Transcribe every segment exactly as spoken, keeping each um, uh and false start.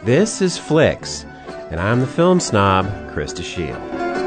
This is Flicks, and I'm the film snob, Krista Shield.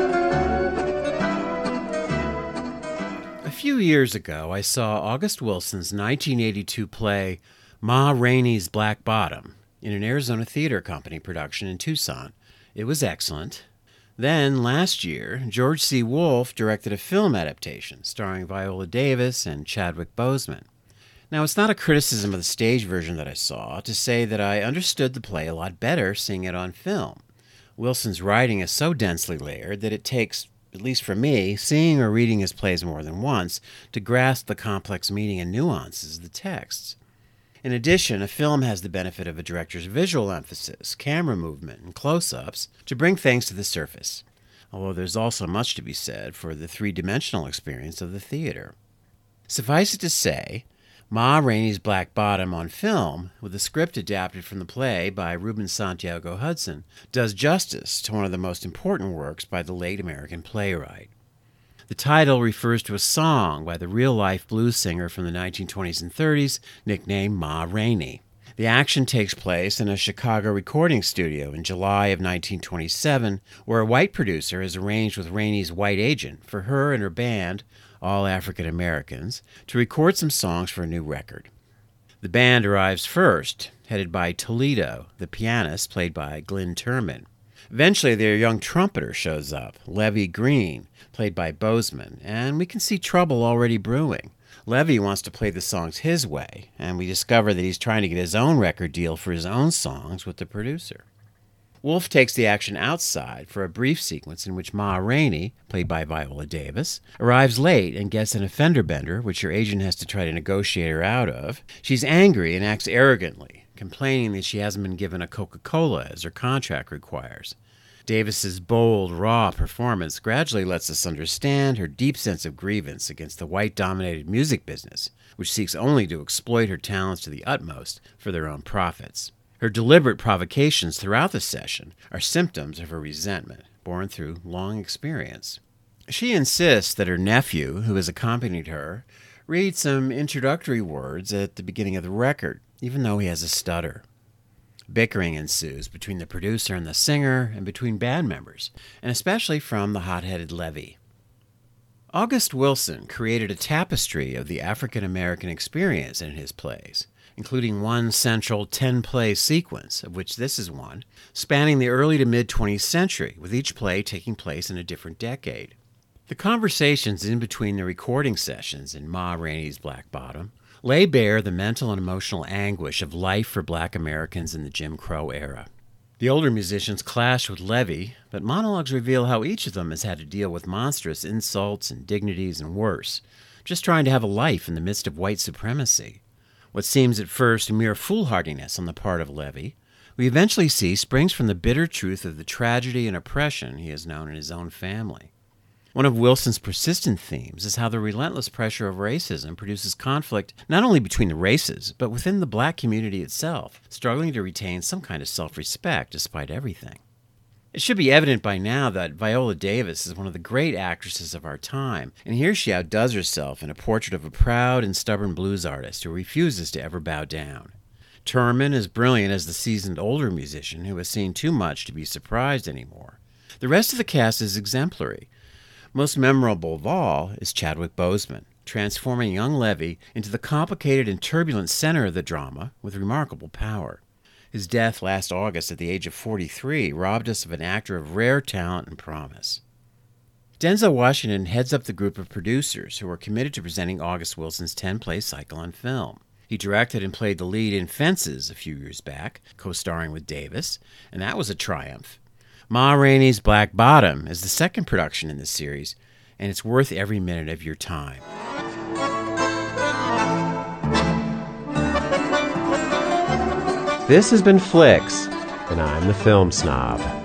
A few years ago, I saw August Wilson's nineteen eighty-two play Ma Rainey's Black Bottom in an Arizona Theater Company production in Tucson. It was excellent. Then, last year, George C. Wolfe directed a film adaptation starring Viola Davis and Chadwick Boseman. Now, it's not a criticism of the stage version that I saw to say that I understood the play a lot better seeing it on film. Wilson's writing is so densely layered that it takes, at least for me, seeing or reading his plays more than once to grasp the complex meaning and nuances of the texts. In addition, a film has the benefit of a director's visual emphasis, camera movement, and close-ups to bring things to the surface, although there's also much to be said for the three-dimensional experience of the theater. Suffice it to say, Ma Rainey's Black Bottom on film, with a script adapted from the play by Ruben Santiago Hudson, does justice to one of the most important works by the late American playwright. The title refers to a song by the real-life blues singer from the nineteen twenties and thirties, nicknamed Ma Rainey. The action takes place in a Chicago recording studio in July of nineteen twenty-seven, where a white producer has arranged with Rainey's white agent for her and her band, all African Americans, to record some songs for a new record. The band arrives first, headed by Toledo, the pianist, played by Glynn Turman. Eventually, their young trumpeter shows up, Levy Green, played by Boseman, and we can see trouble already brewing. Levy wants to play the songs his way, and we discover that he's trying to get his own record deal for his own songs with the producer. Wolfe takes the action outside for a brief sequence in which Ma Rainey, played by Viola Davis, arrives late and gets in a fender bender, which her agent has to try to negotiate her out of. She's angry and acts arrogantly, complaining that she hasn't been given a Coca-Cola as her contract requires. Davis's bold, raw performance gradually lets us understand her deep sense of grievance against the white-dominated music business, which seeks only to exploit her talents to the utmost for their own profits. Her deliberate provocations throughout the session are symptoms of her resentment, born through long experience. She insists that her nephew, who has accompanied her, read some introductory words at the beginning of the record, even though he has a stutter. Bickering ensues between the producer and the singer, and between band members, and especially from the hot-headed Levy. August Wilson created a tapestry of the African American experience in his plays, including one central ten-play sequence, of which this is one, spanning the early to mid-twentieth century, with each play taking place in a different decade. The conversations in between the recording sessions in Ma Rainey's Black Bottom lay bare the mental and emotional anguish of life for Black Americans in the Jim Crow era. The older musicians clash with Levy, but monologues reveal how each of them has had to deal with monstrous insults, indignities, and worse, just trying to have a life in the midst of white supremacy. What seems at first mere foolhardiness on the part of Levy, we eventually see springs from the bitter truth of the tragedy and oppression he has known in his own family. One of Wilson's persistent themes is how the relentless pressure of racism produces conflict not only between the races, but within the Black community itself, struggling to retain some kind of self-respect despite everything. It should be evident by now that Viola Davis is one of the great actresses of our time, and here she outdoes herself in a portrait of a proud and stubborn blues artist who refuses to ever bow down. Turman is brilliant as the seasoned older musician who has seen too much to be surprised anymore. The rest of the cast is exemplary. Most memorable of all is Chadwick Boseman, transforming young Levy into the complicated and turbulent center of the drama with remarkable power. His death last August at the age of forty-three robbed us of an actor of rare talent and promise. Denzel Washington heads up the group of producers who are committed to presenting August Wilson's ten-play cycle on film. He directed and played the lead in Fences a few years back, co-starring with Davis, and that was a triumph. Ma Rainey's Black Bottom is the second production in this series, and it's worth every minute of your time. This has been Flicks, and I'm the film snob.